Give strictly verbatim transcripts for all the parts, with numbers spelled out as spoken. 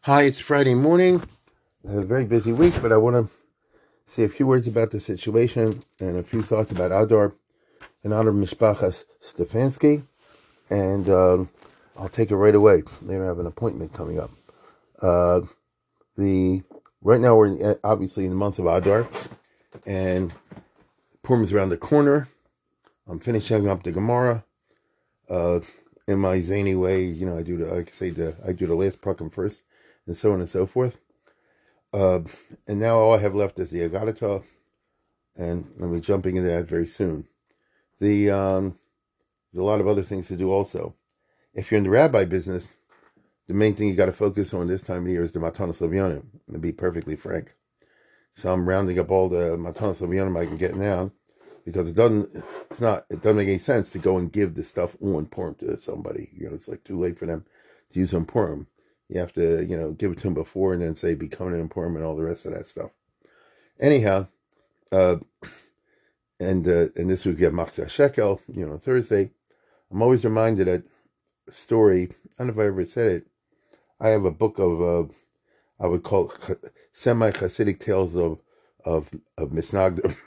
Hi, it's Friday morning. A very busy week, but I want to say a few words about the situation and a few thoughts about Adar in honor of Mishpachas Stefanski. And um, I'll take it right away. Later, I have an appointment coming up. Uh, the right now we're in, obviously in the month of Adar, and Purim is around the corner. I'm finishing up the Gemara. Uh, in my zany way, you know, I do the like I say the I do the last prakim first, and so on and so forth. Uh, and now all I have left is the Agadata, and I'll be jumping into that very soon. The um, there's a lot of other things to do also. If you're in the rabbi business, the main thing you got to focus on this time of year is the Matanos Levionim, to be perfectly frank. So I'm rounding up all the Matanos Levionim I can get now, because it doesn't, it's not, it doesn't make any sense to go and give the stuff on Purim to somebody. You know, it's like too late for them to use on Purim. You have to, you know, give it to them before and then say become an Purim and all the rest of that stuff. Anyhow, uh, and uh, and this week we have Machzah Shekel, you know, Thursday. I'm always reminded that story. I don't know if I ever said it. I have a book of, uh, I would call it semi-Hasidic tales of of of Misnagdim.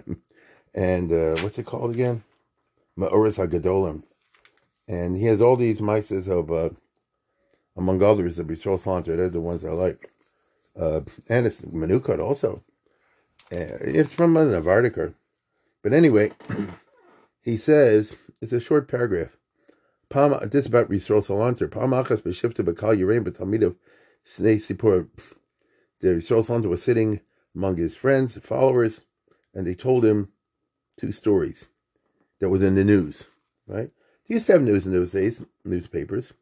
And uh, what's it called again? Ma'oris HaGadolim. And he has all these mices of, uh, among others, the Bishol Salanter. They're the ones I like. Uh, and it's Menukot also. Uh, it's from a Navardiker. But anyway, he says, it's a short paragraph. Pam, this is about Yisrael Salanter. Pam achas b'shifta b'kal yireim b'talmidav snei sipur. The Yisrael Salanter was sitting among his friends, followers, and they told him two stories that was in the news, right? They used to have news in those days, newspapers.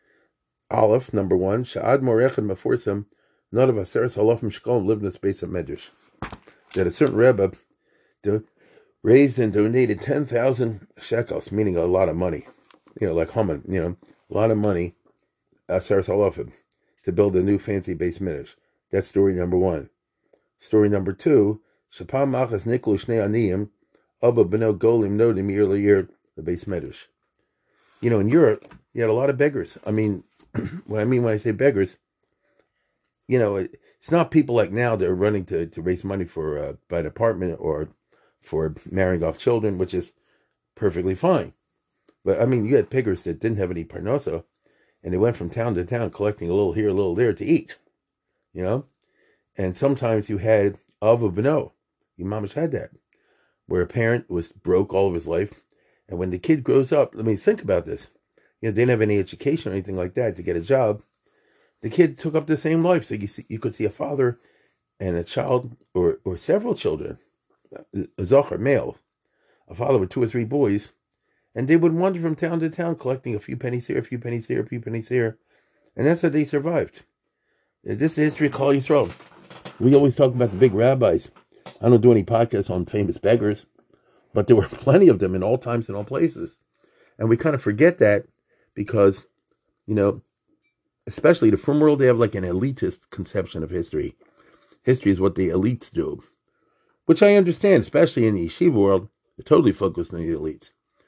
Aleph, number one, Sha'ad Morechad Meforsam, not of Aseres Halachim Shkolm lived in the space of Medrash. That a certain Rebbe do, raised and donated ten thousand shekels, meaning a lot of money, you know, like Haman, you know, a lot of money, Aseres Halachim, to build a new fancy base Medrash. That's story number one. Story number two, Shapam Machas Niklu Shnei Aniyim, Abba Beno Golim Nodim year year the base Medrash. You know, in Europe, you had a lot of beggars. I mean, what I mean when I say beggars, you know, it, it's not people like now that are running to, to raise money for uh, buy an apartment or for marrying off children, which is perfectly fine. But I mean, you had beggars that didn't have any parnasa, and they went from town to town collecting a little here, a little there to eat. You know, and sometimes you had Ava Beno. Your mamish had that, where a parent was broke all of his life, and when the kid grows up, let me think about this. You know, they didn't have any education or anything like that to get a job. The kid took up the same life, so you see, you could see a father and a child, or or several children, a zocher male, a father with two or three boys, and they would wander from town to town collecting a few pennies here, a few pennies here, a few pennies here, and that's how they survived. This is the history of Klal Yisrael. We always talk about the big rabbis. I don't do any podcasts on famous beggars, but there were plenty of them in all times and all places. And we kind of forget that because, you know, especially the frum world, they have like an elitist conception of history. History is what the elites do, which I understand, especially in the yeshiva world. They're totally focused on the elites.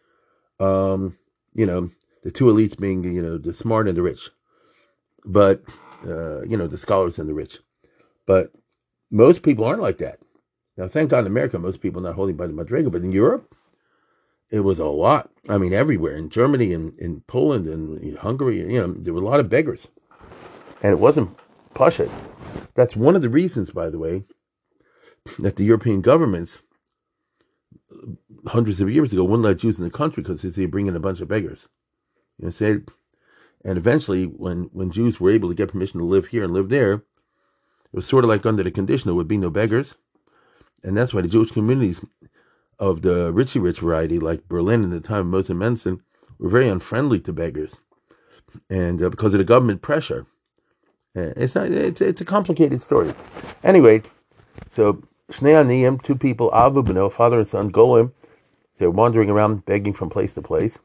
Um, you know, the two elites being, you know, the smart and the rich. But, uh, you know, the scholars and the rich. But most people aren't like that. Now, thank God in America, most people are not holding by the Madrega, but in Europe, it was a lot. I mean, everywhere. In Germany and in Poland and in Hungary, you know, there were a lot of beggars. And it wasn't Pasha. That's one of the reasons, by the way, that the European governments, hundreds of years ago, wouldn't let Jews in the country because they bring in a bunch of beggars. You know, say, and eventually, when, when Jews were able to get permission to live here and live there, it was sort of like under the condition there would be no beggars. And that's why the Jewish communities of the richy rich variety, like Berlin in the time of Moses Mendelssohn, were very unfriendly to beggars, and uh, because of the government pressure. Uh, it's not. It's, it's a complicated story. Anyway, so Shnei Aniyim, two people, Avu Beno, father and son, Golim, they're wandering around begging from place to place,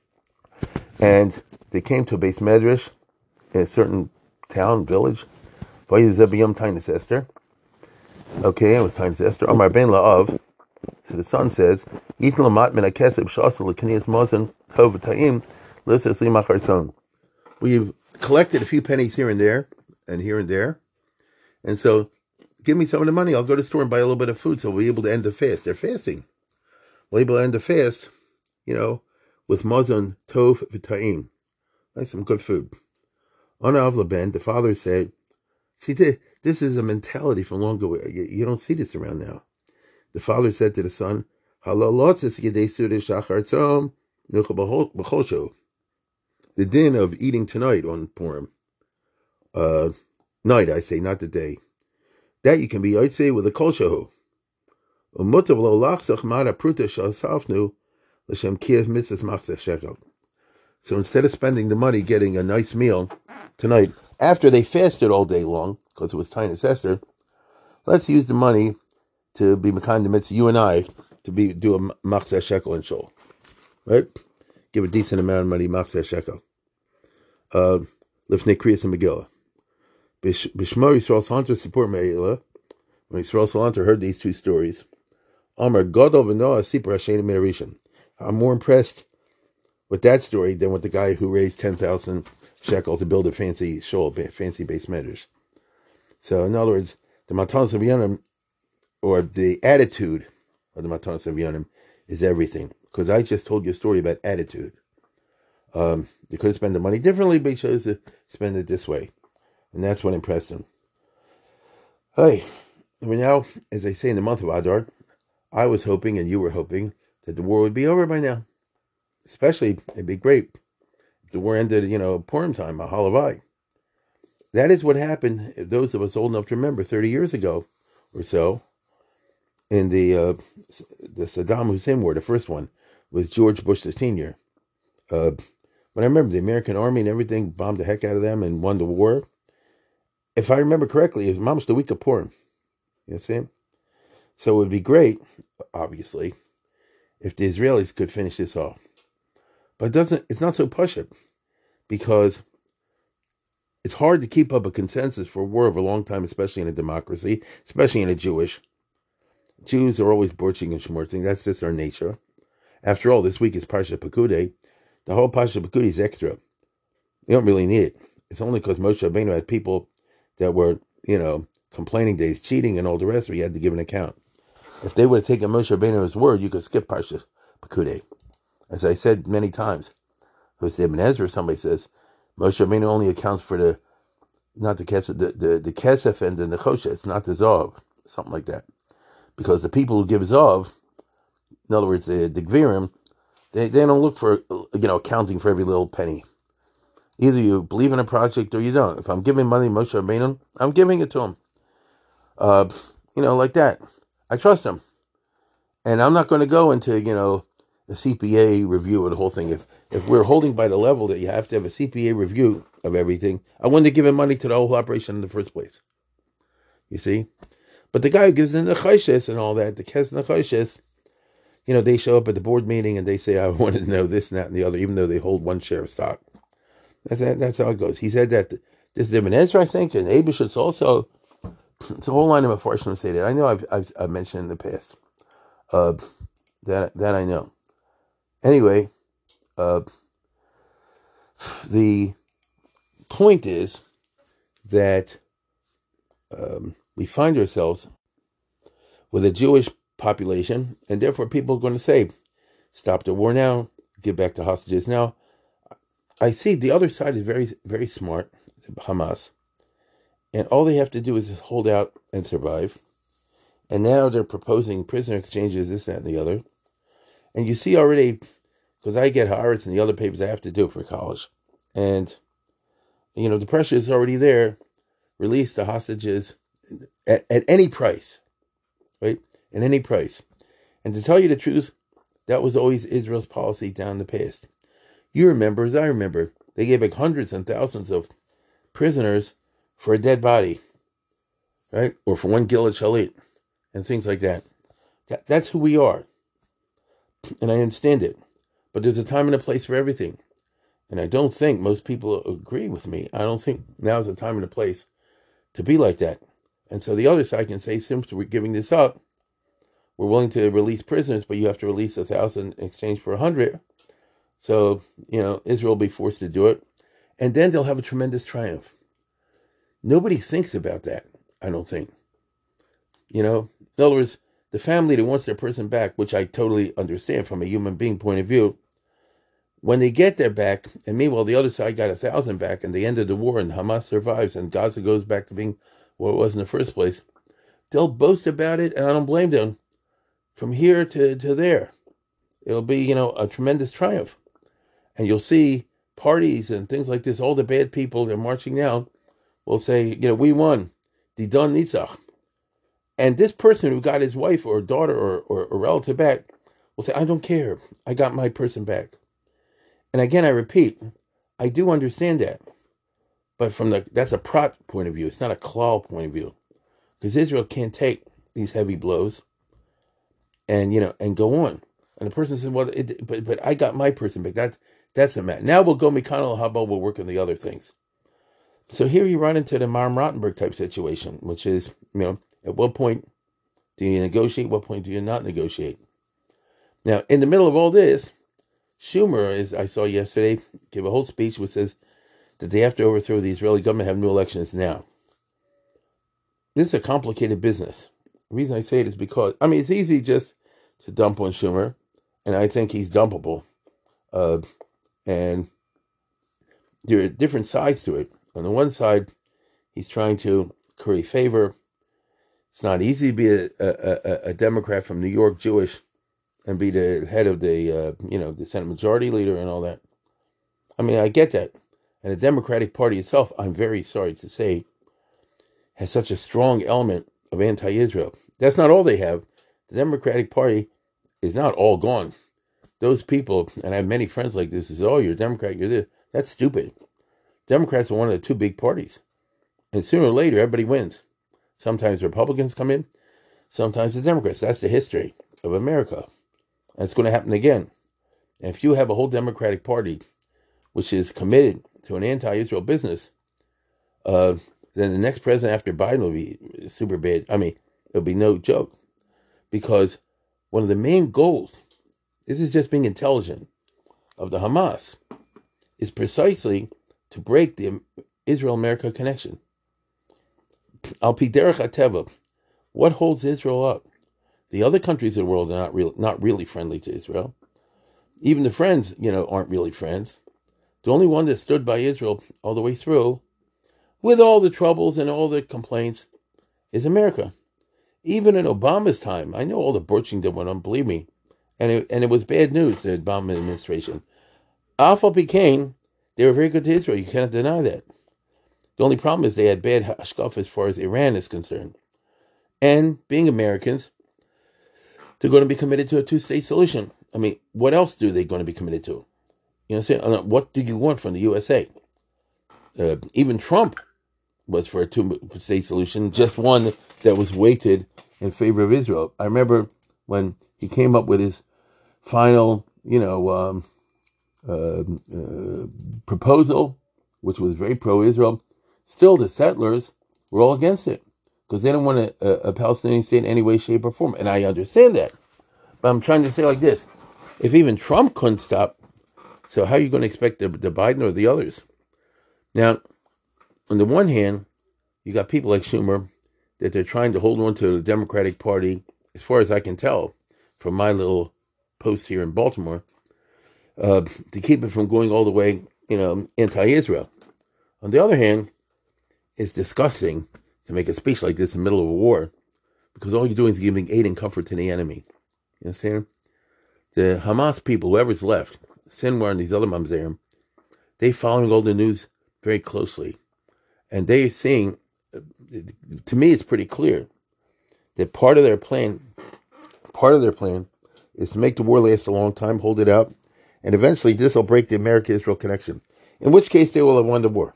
and they came to a base medrash in a certain town, village. Vayizebiyom Tainis Esther. Okay, it was Tainis Esther. Amar Ben La'av. So the son says, "Eat lamat min hakeseb shasel leknias mazon tov ta'im lisas limachar tzon." We've collected a few pennies here and there, and here and there. And so give me some of the money. I'll go to the store and buy a little bit of food so we'll be able to end the fast. They're fasting. We'll be able to end the fast, you know, with mazon tov v'ta'im. Like some good food. On Av Laben, the father said, see, this is a mentality from long ago. You don't see this around now. The father said to the son, the din of eating tonight on Purim, uh, night, I say, not the day, that you can be Yotzei with a kol shahu. So instead of spending the money getting a nice meal tonight, after they fasted all day long, because it was Tainus Esther, let's use the money to be Mekan Mitzvah, you and I, to be do a machzeh shekel and shul. Right? Give a decent amount of money, machzeh shekel. Lifnei Kriyas and Megillah. Bishmar Yisrael Salanter Sipur Me'ila. When Yisrael Salanter heard these two stories, Amar Gadol v'Noah Sipur Hashem Me'arishan. I'm more impressed with that story than with the guy who raised ten thousand shekel to build a fancy shul, fancy base medrash. So, in other words, the Matanos Avyanim, or the attitude of the Matanos Avyanim, is everything. Because I just told you a story about attitude. Um, they could have spent the money differently, but he chose to spend it this way. And that's what impressed him. Hey, I mean, now, as I say in the month of Adar, I was hoping, and you were hoping, that the war would be over by now. Especially, it'd be great if the war ended, you know, Purim time, a Halavai. That is what happened, if those of us old enough to remember, thirty years ago or so, in the uh, the Saddam Hussein war, the first one, with George Bush the senior. Uh, but I remember the American army and everything bombed the heck out of them and won the war. If I remember correctly, it was almost the week of Purim. You see? So it would be great, obviously, if the Israelis could finish this off. But it doesn't. It's not so push-it, because it's hard to keep up a consensus for a war over a long time, especially in a democracy, especially in a Jewish. Jews are always borching and schmortzing. That's just our nature. After all, this week is Parsha Pekudei. The whole Parsha Pekudei is extra. You don't really need it. It's only because Moshe Rabbeinu had people that were, you know, complaining that he's cheating and all the rest, but he had to give an account. If they would have taken Moshe Rabbeinu's word, you could skip Parsha Pekudei. As I said many times, Hosea Ibn Ezra, somebody says, Moshe Rabbeinu only accounts for the, not the kesef, the, the, the kesef and the nechosha, it's not the zav, something like that. Because the people who give zav, in other words, the, the gvirim, they, they don't look for, you know, accounting for every little penny. Either you believe in a project or you don't. If I'm giving money to Moshe Rabbeinu, I'm giving it to him. Uh, you know, like that. I trust him. And I'm not going to go into, you know, a C P A review of the whole thing. If if we're holding by the level that you have to have a C P A review of everything, I wouldn't have given money to the whole operation in the first place. You see? But the guy who gives the nechoshes and all that, the kes nechoshes, you know, they show up at the board meeting and they say, I wanted to know this and that and the other, even though they hold one share of stock. That's that's how it goes. He said that this is Ibn Ezra, I think, and Abishutz also. It's a whole line of Mepharshim say that. I know I've, I've, I've mentioned in the past. Uh, that that I know. Anyway, uh, the point is that um, we find ourselves with a Jewish population, and therefore people are going to say, stop the war now, give back the hostages now. I see the other side is very, very smart, Hamas, and all they have to do is just hold out and survive. And now they're proposing prisoner exchanges, this, that, and the other. And you see already, because I get Haaretz and the other papers I have to do for college. And, you know, the pressure is already there. Release the hostages at, at any price, right? At any price. And to tell you the truth, that was always Israel's policy down in the past. You remember, as I remember, they gave like hundreds and thousands of prisoners for a dead body, right? Or for one Gilad Shalit, and things like that. that. That's who we are. And I understand it. But there's a time and a place for everything. And I don't think most people agree with me. I don't think now's the time and the place to be like that. And so the other side can say, since we're giving this up, we're willing to release prisoners, but you have to release a thousand in exchange for a hundred. So, you know, Israel will be forced to do it. And then they'll have a tremendous triumph. Nobody thinks about that, I don't think. You know, in other words, the family that wants their person back, which I totally understand from a human being point of view, when they get their back, and meanwhile the other side got a thousand back, and they ended the war, and Hamas survives, and Gaza goes back to being what it was in the first place, they'll boast about it, and I don't blame them. From here to, to there, it'll be, you know, a tremendous triumph. And you'll see parties and things like this, all the bad people that are marching now will say, you know, we won, die Don Nitzach. And this person who got his wife or daughter or, or, or relative back will say, I don't care, I got my person back. And again, I repeat, I do understand that. But from the, that's a Prat point of view, it's not a Klal point of view. Because Israel can't take these heavy blows and, you know, and go on. And the person said, well, it, but but I got my person back. That, that's the matter. Now we'll go Mikano Haba, we'll work on the other things. So here you run into the Maram Rottenberg type situation, which is, you know, at what point do you negotiate? What point do you not negotiate? Now, in the middle of all this, Schumer, as I saw yesterday, gave a whole speech which says that they have to overthrow the Israeli government, have new elections now. This is a complicated business. The reason I say it is because, I mean, it's easy just to dump on Schumer, and I think he's dumpable. Uh, and there are different sides to it. On the one side, he's trying to curry favor. It's not easy to be a, a, a Democrat from New York, Jewish, and be the head of the, uh, you know, the Senate Majority Leader and all that. I mean, I get that. And the Democratic Party itself, I'm very sorry to say, has such a strong element of anti-Israel. That's not all they have. The Democratic Party is not all gone. Those people, and I have many friends like this, is, oh, you're a Democrat, you're this. That's stupid. Democrats are one of the two big parties. And sooner or later, everybody wins. Sometimes Republicans come in, sometimes the Democrats. That's the history of America. And it's going to happen again. And if you have a whole Democratic Party which is committed to an anti-Israel business, uh, then the next president after Biden will be super bad. I mean, it'll be no joke. Because one of the main goals, this is just being intelligent, of the Hamas, is precisely to break the Israel-America connection. Al pi derech hateva, what holds Israel up? The other countries of the world are not real, not really friendly to Israel. Even the friends, you know, aren't really friends. The only one that stood by Israel all the way through, with all the troubles and all the complaints, is America. Even in Obama's time, I know all the butchering that went on, believe me, and it, and it was bad news, the Obama administration. Alpha became, they were very good to Israel, you cannot deny that. The only problem is they had bad hashkaf as far as Iran is concerned. And being Americans, they're going to be committed to a two-state solution. I mean, what else do they going to be committed to? You know what I'm saying? What do you want from the U S A? Uh, even Trump was for a two-state solution, just one that was weighted in favor of Israel. I remember when he came up with his final, you know, um, uh, uh, proposal, which was very pro-Israel. Still, the settlers were all against it because they don't want a, a, a Palestinian state in any way, shape, or form. And I understand that. But I'm trying to say like this. If even Trump couldn't stop, so how are you going to expect the, the Biden or the others? Now, on the one hand, you got people like Schumer that they're trying to hold on to the Democratic Party, as far as I can tell, from my little post here in Baltimore, uh, to keep it from going all the way, you know, anti-Israel. On the other hand, it's disgusting to make a speech like this in the middle of a war, because all you're doing is giving aid and comfort to the enemy. You understand? The Hamas people, whoever's left, Sinwar and these other mamzerim, they following all the news very closely. And they're seeing, to me it's pretty clear, that part of their plan, part of their plan is to make the war last a long time, hold it out, and eventually this will break the America-Israel connection. In which case they will have won the war.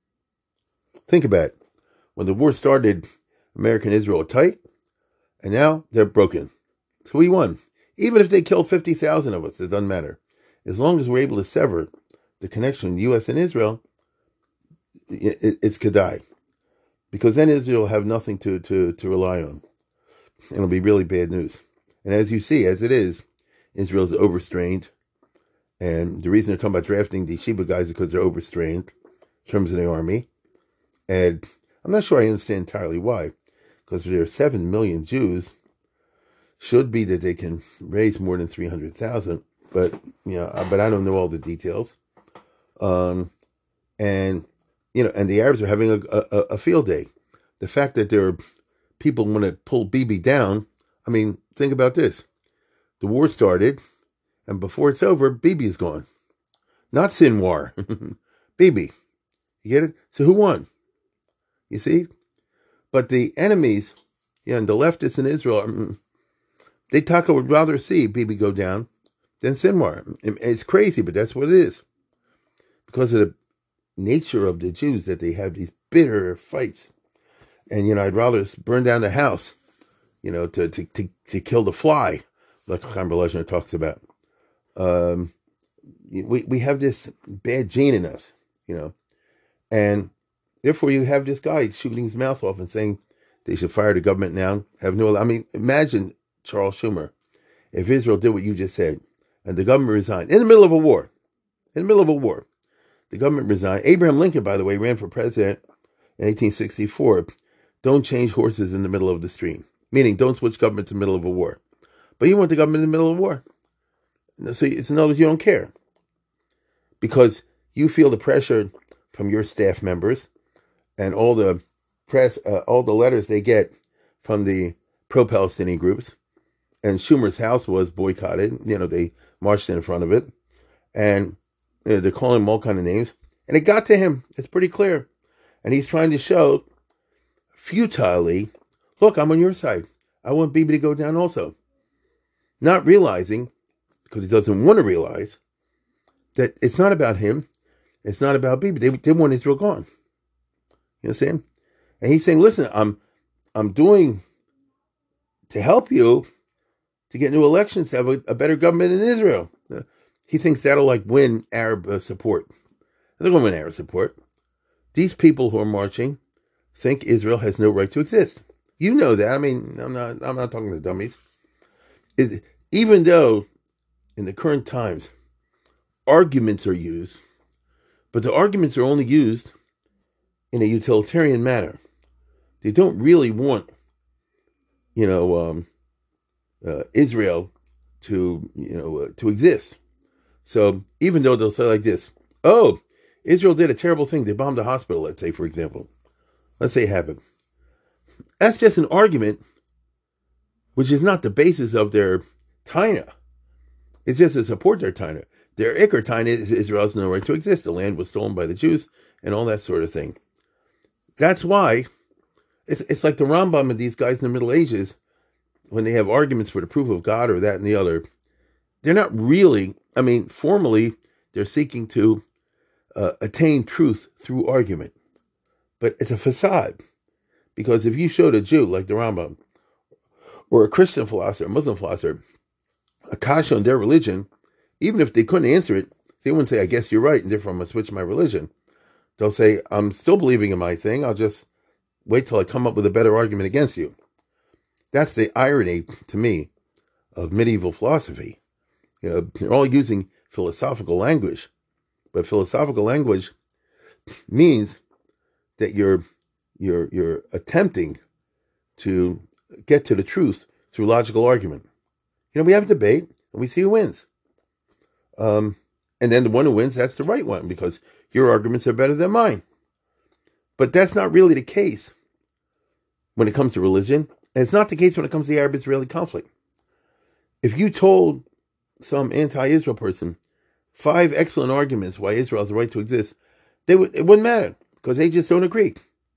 Think about it. When the war started, America and Israel were tight, and now they're broken. So we won. Even if they killed fifty thousand of us, it doesn't matter. As long as we're able to sever the connection U S and Israel, it, it, it's Kedai. Because then Israel will have nothing to, to, to rely on. And it'll be really bad news. And as you see, as it is, Israel's overstrained. And the reason they're talking about drafting the Sheba guys is because they're overstrained in terms of the army. And I'm not sure I understand entirely why, because there are seven million Jews. Should be that they can raise more than three hundred thousand, but you know, but I don't know all the details. Um, and you know, and the Arabs are having a, a, a field day. The fact that there are people want to pull Bibi down. I mean, think about this: the war started, and before it's over, Bibi is gone. Not Sinwar, Bibi. You get it? So who won? You see? But the enemies, yeah, and the leftists in Israel, they Taka would rather see Bibi go down than Sinwar. It's crazy, but that's what it is. Because of the nature of the Jews, that they have these bitter fights. And, you know, I'd rather burn down the house, you know, to to, to, to kill the fly, like Chaim Berlezhner talks about. Um, we, we have this bad gene in us, you know. And therefore you have this guy shooting his mouth off and saying they should fire the government now. Have no, I mean, imagine Charles Schumer, if Israel did what you just said, and the government resigned in the middle of a war, in the middle of a war, the government resigned. Abraham Lincoln, by the way, ran for president in eighteen sixty-four. Don't change horses in the middle of the stream, meaning don't switch governments in the middle of a war. But you want the government in the middle of a war. So it's in other words, you don't care. Because you feel the pressure from your staff members and all the press, uh, all the letters they get from the pro-Palestinian groups. And Schumer's house was boycotted. You know, they marched in front of it. And you know, they're calling him all kind of names. And it got to him. It's pretty clear. And he's trying to show futilely, look, I'm on your side. I want Bibi to go down also. Not realizing, because he doesn't want to realize, that it's not about him. It's not about Bibi. They, they want Israel gone. You understand? And he's saying, listen, I'm I'm doing to help you to get new elections, to have a, a better government in Israel. Uh, he thinks that'll like win Arab uh, support. They're going to win Arab support. These people who are marching think Israel has no right to exist. You know that. I mean, I'm not I'm not talking to dummies. It, even though in the current times arguments are used, but the arguments are only used in a utilitarian manner. They don't really want, you know, um, uh, Israel to, you know, uh, to exist. So even though they'll say like this, oh, Israel did a terrible thing. They bombed a hospital, let's say, for example. Let's say it happened. That's just an argument which is not the basis of their taina. It's just to support their taina. Their ikar taina is Israel has no right to exist. The land was stolen by the Jews and all that sort of thing. That's why it's it's like the Rambam and these guys in the Middle Ages, when they have arguments for the proof of God or that and the other, they're not really, I mean, formally, they're seeking to uh, attain truth through argument. But it's a facade. Because if you showed a Jew, like the Rambam, or a Christian philosopher, a Muslim philosopher, a kasha on their religion, even if they couldn't answer it, they wouldn't say, I guess you're right, and therefore I'm going to switch my religion. They'll say, I'm still believing in my thing, I'll just wait till I come up with a better argument against you. That's the irony, to me, of medieval philosophy. You know, they're all using philosophical language, but philosophical language means that you're you're you're attempting to get to the truth through logical argument. You know, we have a debate and we see who wins. Um, and then the one who wins, that's the right one, because your arguments are better than mine. But that's not really the case when it comes to religion. And it's not the case when it comes to the Arab-Israeli conflict. If you told some anti-Israel person five excellent arguments why Israel has the right to exist, they would it wouldn't matter, because they just don't agree.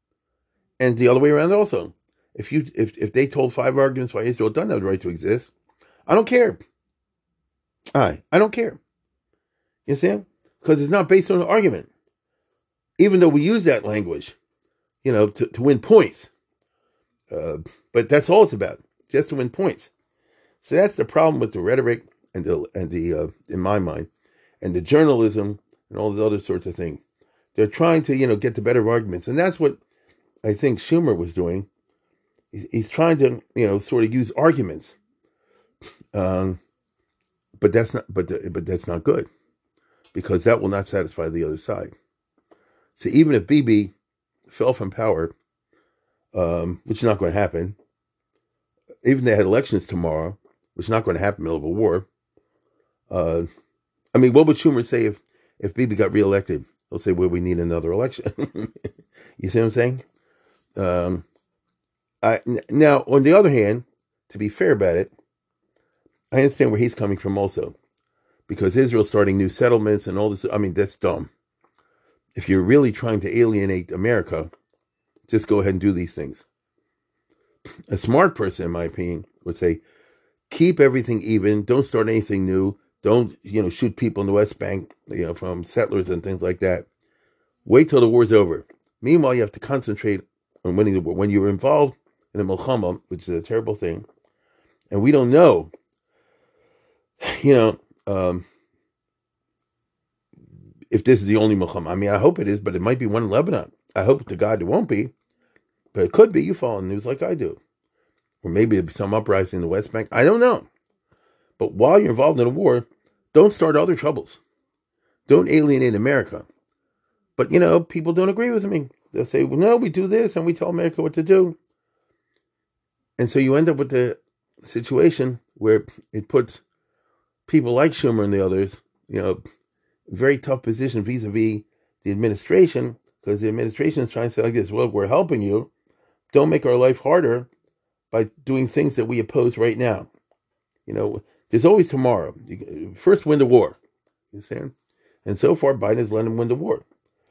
And the other way around also. If you if, if they told five arguments why Israel doesn't have the right to exist, I don't care. I I don't care. You understand? Because it's not based on an argument. Even though we use that language, you know, to, to win points. Uh, but that's all it's about, just to win points. So that's the problem with the rhetoric and the, and the uh, in my mind, and the journalism and all those other sorts of things. They're trying to, you know, get the better arguments. And that's what I think Schumer was doing. He's, he's trying to, you know, sort of use arguments. Um, but that's not, but, the, but that's not good, because that will not satisfy the other side. So even if Bibi fell from power um, which is not going to happen. Even if they had elections tomorrow, which is not going to happen in the middle of a war. Uh, I mean, what would Schumer say if, if Bibi got reelected? He'll say, well, we need another election. You see what I'm saying? Um, I, now, on the other hand, to be fair about it, I understand where he's coming from also. Because Israel's starting new settlements and all this. I mean, that's dumb. If you're really trying to alienate America, just go ahead and do these things. A smart person, in my opinion, would say, keep everything even. Don't start anything new. Don't, you know, shoot people in the West Bank, you know, from settlers and things like that. Wait till the war's over. Meanwhile, you have to concentrate on winning the war. When you're involved in a milchama, which is a terrible thing, and we don't know, you know, um, if this is the only milchama. I mean, I hope it is, but it might be one in Lebanon. I hope to God it won't be, but it could be. You follow the news like I do. Or maybe there'll be some uprising in the West Bank. I don't know. But while you're involved in a war, don't start other troubles. Don't alienate America. But, you know, people don't agree with me. They'll say, well, no, we do this and we tell America what to do. And so you end up with the situation where it puts people like Schumer and the others, you know, very tough position vis-a-vis the administration, because the administration is trying to say like this, well, we're helping you. Don't make our life harder by doing things that we oppose right now. You know, there's always tomorrow. First, win the war. You understand? And so far, Biden has let him win the war.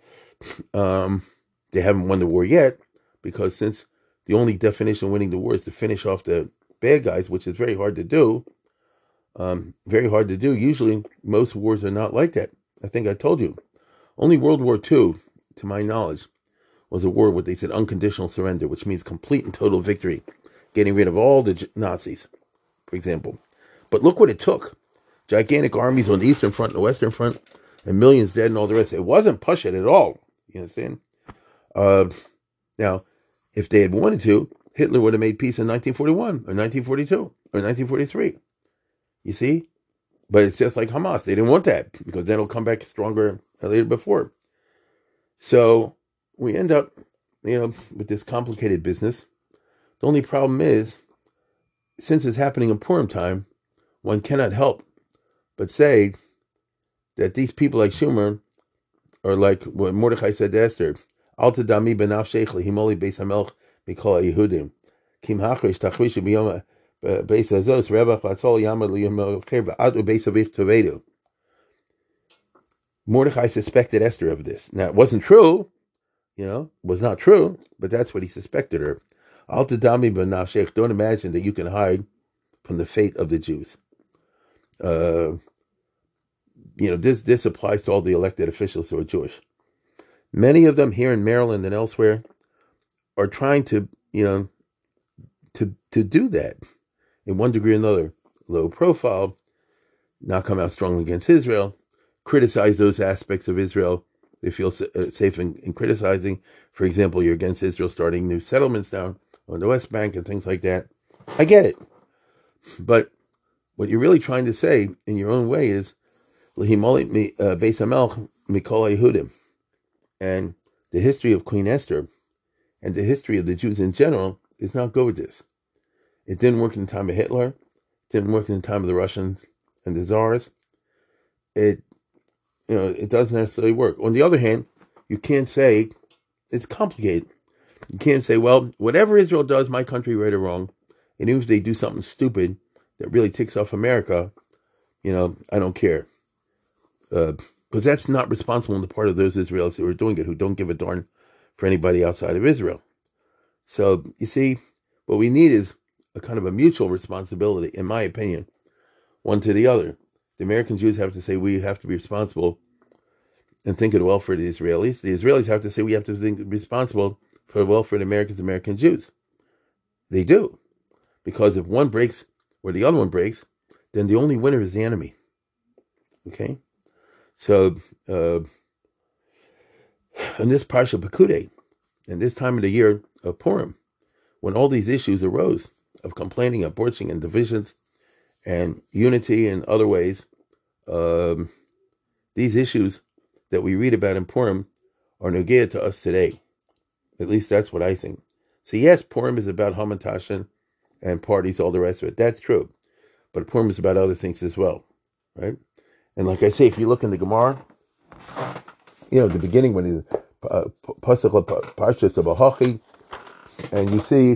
Um, they haven't won the war yet, because since the only definition of winning the war is to finish off the bad guys, which is very hard to do, um, very hard to do. Usually, most wars are not like that. I think I told you. Only World War Two, to my knowledge, was a war what they said unconditional surrender, which means complete and total victory, getting rid of all the Nazis, for example. But look what it took. Gigantic armies on the Eastern Front and the Western Front, and millions dead and all the rest. It wasn't Pashut at all. You understand? Uh, now, if they had wanted to, Hitler would have made peace in nineteen forty-one or nineteen forty-two or nineteen forty-three. You see? But it's just like Hamas. They didn't want that, because then it'll come back stronger than later before. So we end up, you know, with this complicated business. The only problem is, since it's happening in Purim time, one cannot help but say that these people like Schumer are like what Mordechai said to Esther, Al tadami b'nafshech lehimoli beis hamelch mikol Yehudim. Kim hachrish tachrish b'yom beis hazos rebach v'atzol yamad liyomocher v'ad u'beis avich tovedu. Mordechai suspected Esther of this. Now, it wasn't true, you know, it was not true, but that's what he suspected her. Al tadami b'nafshech, don't imagine that you can hide from the fate of the Jews. Uh, you know, this this applies to all the elected officials who are Jewish. Many of them here in Maryland and elsewhere are trying to, you know, to to do that in one degree or another. Low profile, not come out strongly against Israel, criticize those aspects of Israel they feel safe in, in criticizing. For example, you're against Israel starting new settlements down on the West Bank and things like that. I get it. But what you're really trying to say in your own way is, Lehimoli Beis Hamelch Mikol Yehudim. And the history of Queen Esther and the history of the Jews in general is not good with this. It didn't work in the time of Hitler. It didn't work in the time of the Russians and the Tsars. It, you know, it doesn't necessarily work. On the other hand, you can't say, it's complicated. You can't say, well, whatever Israel does, my country, right or wrong, and even if they do something stupid that really ticks off America, you know, I don't care. Uh, because that's not responsible on the part of those Israelis who are doing it, who don't give a darn for anybody outside of Israel. So, you see, what we need is a kind of a mutual responsibility, in my opinion, one to the other. The American Jews have to say we have to be responsible and think of the welfare of the Israelis. The Israelis have to say we have to think responsible for the welfare of the Americans, American Jews. They do. Because if one breaks or the other one breaks, then the only winner is the enemy. Okay? So, uh, in this Parsha Pekudei, in this time of the year of Purim, when all these issues arose of complaining, abortion, and divisions, and unity in other ways, um, these issues that we read about in Purim are negea to us today. At least that's what I think. So yes, Purim is about Hamantashen and parties, all the rest of it. That's true. But Purim is about other things as well, right? And like I say, if you look in the Gemara, you know, the beginning when he's uh, Pasach Parshas of Ahachi, and you see,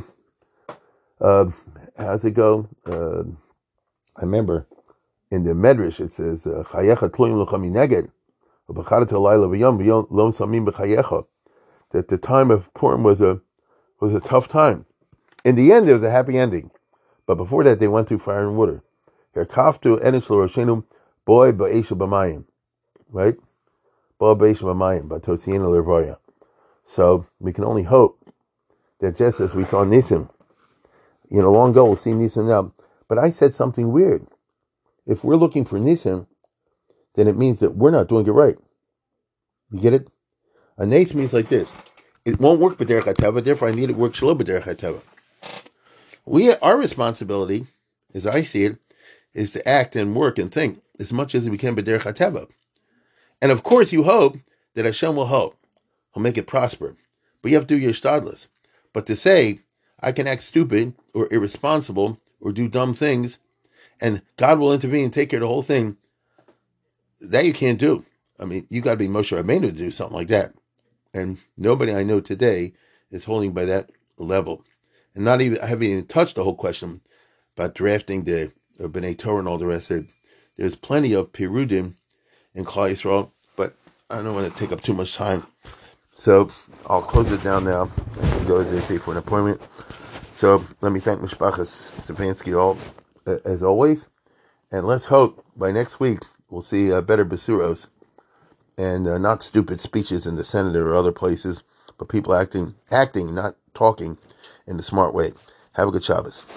uh, how's it go? Uh, I remember in the Medrash it says, "Chayecha tluim l'chami neged, u'b'charat halayla v'yom v'yom lo samim b'chayecha." That the time of Purim was a was a tough time. In the end, there was a happy ending, but before that, they went through fire and water. Herkaftu enish l'roshenu boy ba'esha b'mayim, right? Boy ba'esha b'mayim b'totzienu l'rvoya. So we can only hope that just as we saw Nisim, you know, long ago, we'll see Nisim now. But I said something weird. If we're looking for Nisim, then it means that we're not doing it right. You get it? A Nes means like this. It won't work b'derech hateva, therefore I need it to work shlo b'derech hateva. We, our responsibility, as I see it, is to act and work and think as much as we can b'derech hateva. And of course you hope that Hashem will help. He'll make it prosper. But you have to do your shtadlis. But to say, I can act stupid or irresponsible or do dumb things, and God will intervene and take care of the whole thing, that you can't do. I mean, you got to be Moshe Rabbeinu to do something like that. And nobody I know today is holding by that level. And not even, I haven't even touched the whole question about drafting the uh, B'nai Torah and all the rest of it. There's plenty of Pirudim in Klal Yisrael, but I don't want to take up too much time. So I'll close it down now. I can go, as they say, for an appointment. So let me thank Mishpachas Stefanski all, uh, as always. And let's hope by next week we'll see uh, better Basuros and uh, not stupid speeches in the Senate or other places, but people acting, acting, not talking in the smart way. Have a good Shabbos.